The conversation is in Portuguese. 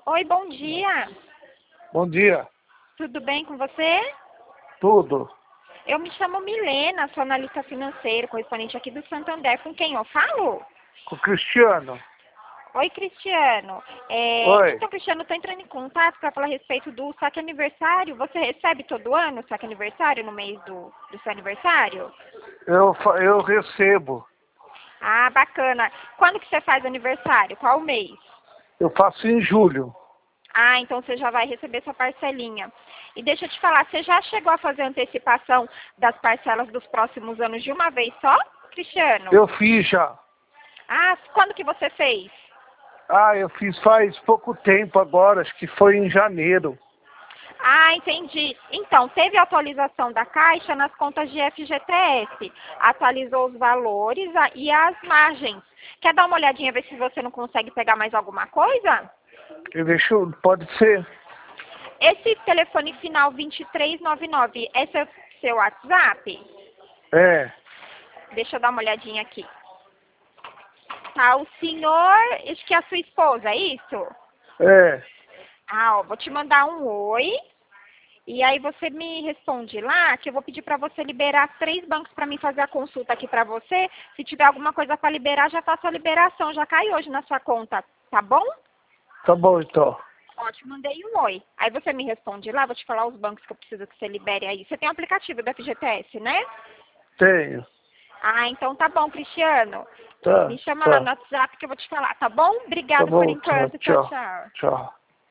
Oi, bom dia. Bom dia. Tudo bem com você? Tudo. Eu me chamo Milena, sou analista financeiro, correspondente aqui do Santander. Com quem eu falo? Com o Cristiano. Oi, Cristiano. Oi. Então, Cristiano, estou entrando em contato para falar a respeito do saque aniversário. Você recebe todo ano o saque aniversário no mês do seu aniversário? Eu recebo. Ah, bacana. Quando que você faz aniversário? Qual mês? Eu faço em julho. Ah, então você já vai receber sua parcelinha. E deixa eu te falar, você já chegou a fazer antecipação das parcelas dos próximos anos de uma vez só, Cristiano? Eu fiz já. Ah, quando que você fez? Eu fiz faz pouco tempo agora, acho que foi em janeiro. Ah, entendi. Então, teve atualização da Caixa nas contas de FGTS. Atualizou os valores e as margens. Quer dar uma olhadinha, ver se você não consegue pegar mais alguma coisa? Pode ser? Esse telefone final 2399, esse é o seu WhatsApp? É. Deixa eu dar uma olhadinha aqui. Tá, o senhor, acho que é a sua esposa, é isso? É. Ah, ó, vou te mandar um oi. E aí você me responde lá, que eu vou pedir para você liberar 3 bancos para mim fazer a consulta aqui para você. Se tiver alguma coisa para liberar, já faço a liberação, já cai hoje na sua conta, tá bom? Tá bom então. Ó, te mandei um oi. Aí você me responde lá, vou te falar os bancos que eu preciso que você libere aí. Você tem o aplicativo do FGTS, né? Tenho. Ah, então tá bom, Cristiano. Tá, Me chama lá no tá. WhatsApp que eu vou te falar, tá bom? Tá Obrigada por bom, tá. enquanto. Tchau, Tchau. tchau. Tchau.